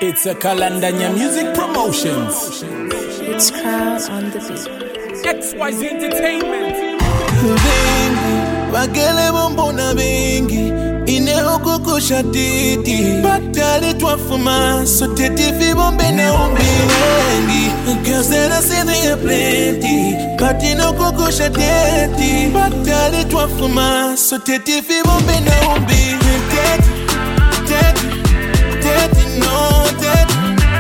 It's a Kalandanya Music Promotions. It's Crowd on the Beat. XYZ Entertainment. Bengi, bagele bombona bengi, ine okukusha titi. Batali twafuma, so teti fi bombe ne umbengi. Girls that I say they are plenty, but ino kukusha teti. Batali twafuma, so teti fi bombe ne umbengi. Teti, teti no, teti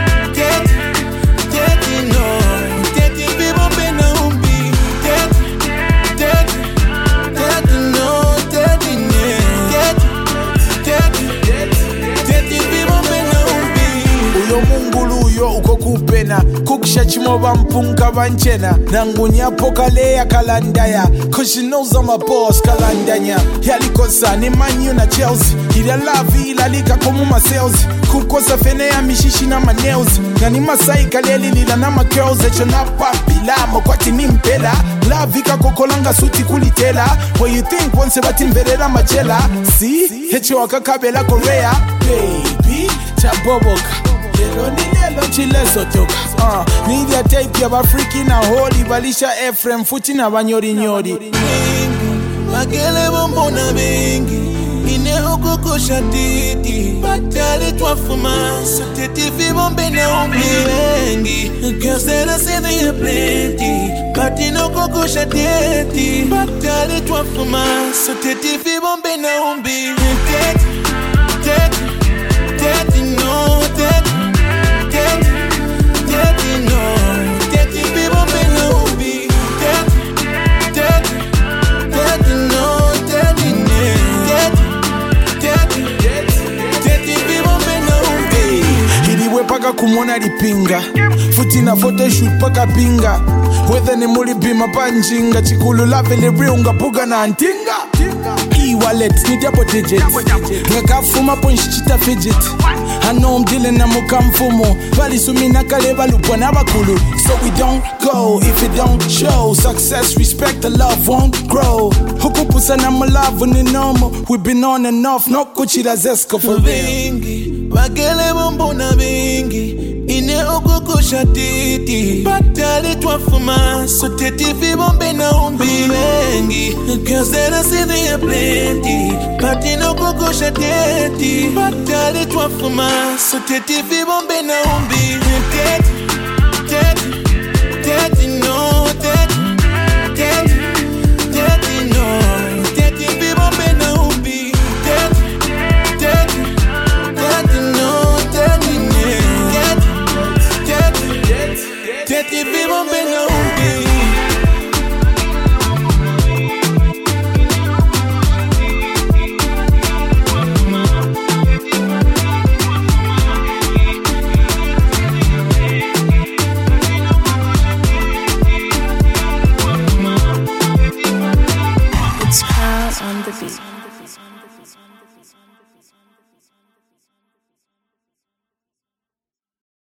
no, teti fi bombe ne umbengi. Teti no, teti ne, teti fi bombe ne umbengi. Uyo mungulu uyo uko kupena kukisha chimoba mpunga banchena nangunya pokale ya Kalandaya cause she knows I'm a boss. Kalandanya yalikosa ni Man U na Chelsea ila lavi ila lika komu ma sales kukosa fene ya mishishi na ma nails na ni masai kaleli lila na ma curls echo na papila mokwati ni mpela lavi kakokolanga suti kulitela what you think once bati mverela machela see echo wakakabela Korea baby chaboboka lelo chileso toka need ya tape ya bafriki na holy balisha Ephraim futi na banyori nyori bagele bombona bengi ine okukusha titi batali twafuma so teti fi bombe na umbengi. Girls that I say they are plenty, but ino okukusha titi batali twafuma so teti fi bombe na umbengi. Teti no, teti no, teti fi bombe na umbengi. Teti no, teti ne, teti fi bombe na umbengi. iliwe paka kumona lipinga futi na photoshoot paka pinga whether ni mulipima panjinga chikulu lave libriunga puga na antinga e-wallet ni double digit ngakafuma ponshi chita fidget I know I'm dealing na mukamfumo bali sumina kale balupwa na bakulu so we don't go if it don't show success respect the love won't grow hukupusa na malavu ni normal we've been on and off no kuchira zesko for real bengi bagele bombona bengi ine okukusha titi batali twafuma so teti fi bombe na umbengi. Girls that I say they are plenty, but ino okukusha teti batali twafuma so teti fi bombe na umbengi. Teti no, teti no, teti fi bombe na umbengi. Teti no, teti ne, teti fi bombe na umbengi. It's Crowd on the Beat.